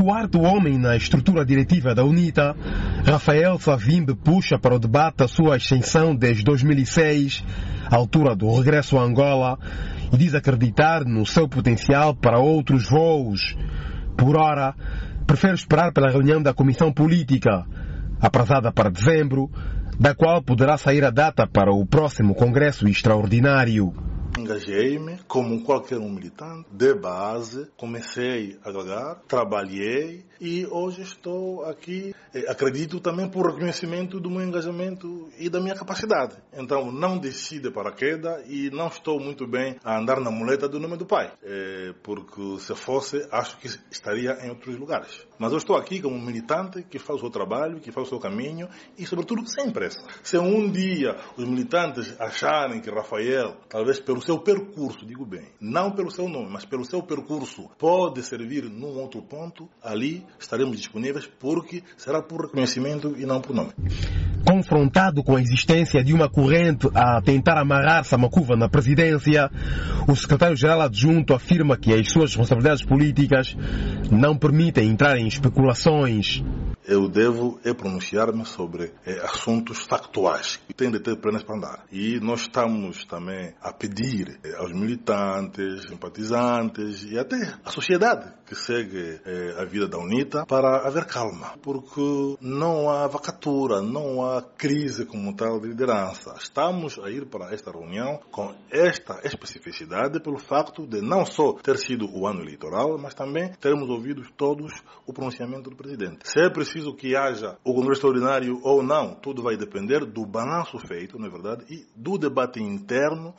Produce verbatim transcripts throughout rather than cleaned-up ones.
quarto homem na estrutura diretiva da UNITA, Rafael Savimbi puxa para o debate a sua ascensão desde dois mil e seis, à altura do regresso a Angola, e diz acreditar no seu potencial para outros voos. Por ora, prefere esperar pela reunião da Comissão Política, aprazada para dezembro, da qual poderá sair a data para o próximo Congresso Extraordinário. Engajei-me como qualquer um militante, de base, comecei a agregar, trabalhei e hoje estou aqui, acredito também por reconhecimento do meu engajamento e da minha capacidade. Então não desci de paraquedas e não estou muito bem a andar na muleta do nome do pai, é, porque se fosse, acho que estaria em outros lugares. Mas eu estou aqui como um militante que faz o seu trabalho, que faz o seu caminho e sobretudo sem pressa. Se um dia os militantes acharem que Rafael, talvez pelo seu percurso, digo bem, não pelo seu nome, mas pelo seu percurso, pode servir num outro ponto, ali estaremos disponíveis porque será por reconhecimento e não por nome. Confrontado com a existência de uma corrente a tentar amarrar Samakuva na presidência, o secretário-geral adjunto afirma que as suas responsabilidades políticas não permitem entrar em especulações. Eu devo é pronunciar-me sobre é, assuntos factuais que têm de ter plenas para andar. E nós estamos também a pedir é, aos militantes, simpatizantes e até à sociedade que segue é, a vida da UNITA para haver calma. Porque não há vacatura, não há crise como tal de liderança. Estamos a ir para esta reunião com esta especificidade pelo facto de não só ter sido o ano eleitoral, mas também termos ouvido todos o pronunciamento do presidente. Se é preciso que haja o Congresso Extraordinário ou não, tudo vai depender do balanço feito, não é verdade, e do debate interno.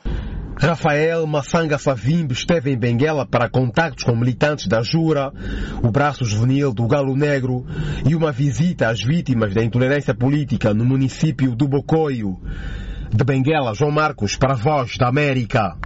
Rafael Massanga Savimbi esteve em Benguela para contactos com militantes da Jura, o braço juvenil do Galo Negro e uma visita às vítimas da intolerância política no município do Bocoio. De Benguela, João Marcos, para a Voz da América.